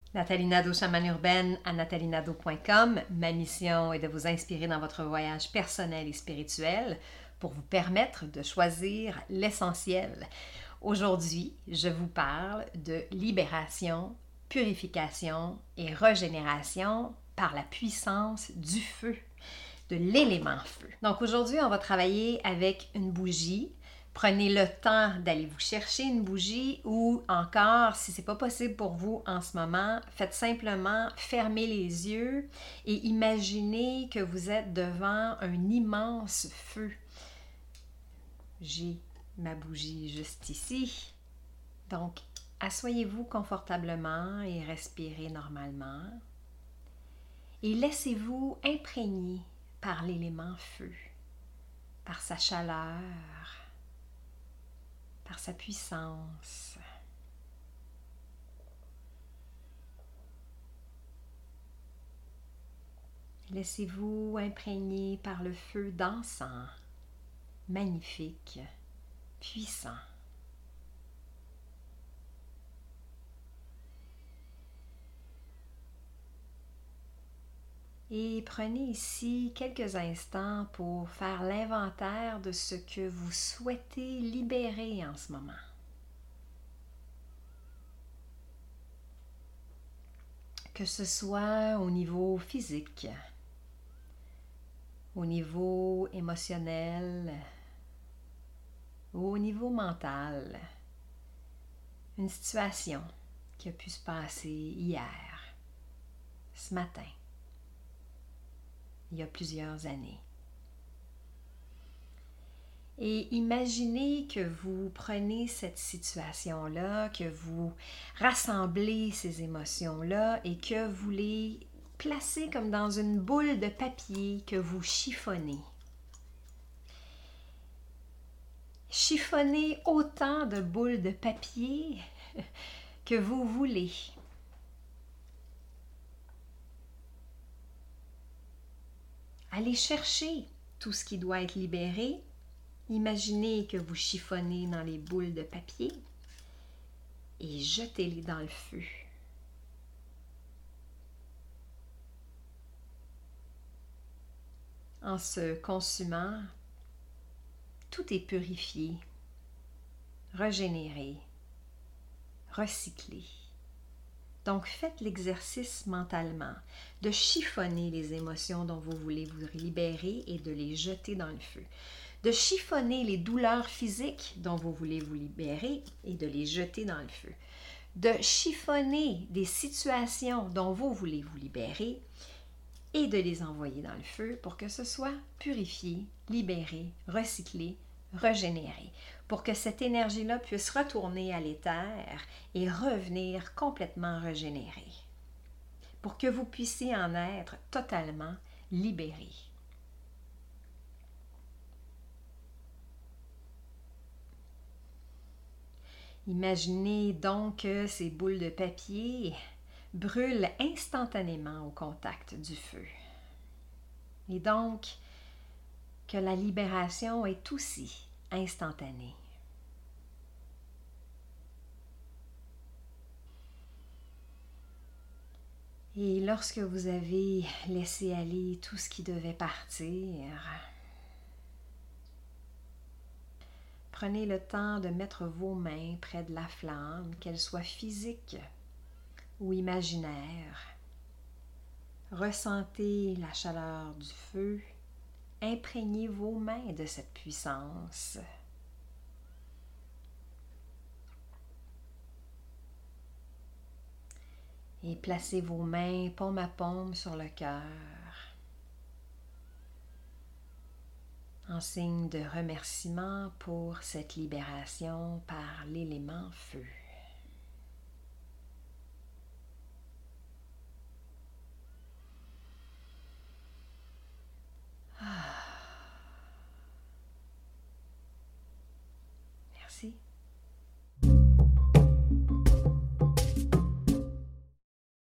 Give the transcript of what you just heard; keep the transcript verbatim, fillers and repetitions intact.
Nathalie Nadeau, chamane urbaine à nathalie nadeau point com. Ma mission est de vous inspirer dans votre voyage personnel et spirituel pour vous permettre de choisir l'essentiel. Aujourd'hui, je vous parle de libération, purification et régénération par la puissance du feu, de l'élément feu. Donc aujourd'hui, on va travailler avec une bougie. Prenez le temps d'aller vous chercher une bougie ou encore, si ce n'est pas possible pour vous en ce moment, faites simplement fermer les yeux et imaginez que vous êtes devant un immense feu. J'ai ma bougie juste ici. Donc, asseyez-vous confortablement et respirez normalement. Et laissez-vous imprégner par l'élément feu, par sa chaleur, par sa puissance. Laissez-vous imprégner par le feu dansant, magnifique, puissant. Et prenez ici quelques instants pour faire l'inventaire de ce que vous souhaitez libérer en ce moment. Que ce soit au niveau physique, au niveau émotionnel, ou au niveau mental. Une situation qui a pu se passer hier, ce matin, il y a plusieurs années. Et imaginez que vous prenez cette situation-là, que vous rassemblez ces émotions-là et que vous les placez comme dans une boule de papier que vous chiffonnez. Chiffonnez autant de boules de papier que vous voulez. Allez chercher tout ce qui doit être libéré. Imaginez que vous chiffonnez dans les boules de papier et jetez-les dans le feu. En se consumant, tout est purifié, régénéré, recyclé. Donc, faites l'exercice mentalement de chiffonner les émotions dont vous voulez vous libérer et de les jeter dans le feu. De chiffonner les douleurs physiques dont vous voulez vous libérer et de les jeter dans le feu. De chiffonner des situations dont vous voulez vous libérer et de les envoyer dans le feu pour que ce soit purifié, libéré, recyclé, régénéré, pour que cette énergie-là puisse retourner à l'éther et revenir complètement régénérée, pour que vous puissiez en être totalement libéré. Imaginez donc que ces boules de papier brûlent instantanément au contact du feu. Et donc, que la libération est aussi instantanée. Et lorsque vous avez laissé aller tout ce qui devait partir, prenez le temps de mettre vos mains près de la flamme, qu'elle soit physique ou imaginaire. Ressentez la chaleur du feu, imprégnez vos mains de cette puissance. Et placez vos mains paume à paume sur le cœur, en signe de remerciement pour cette libération par l'élément feu.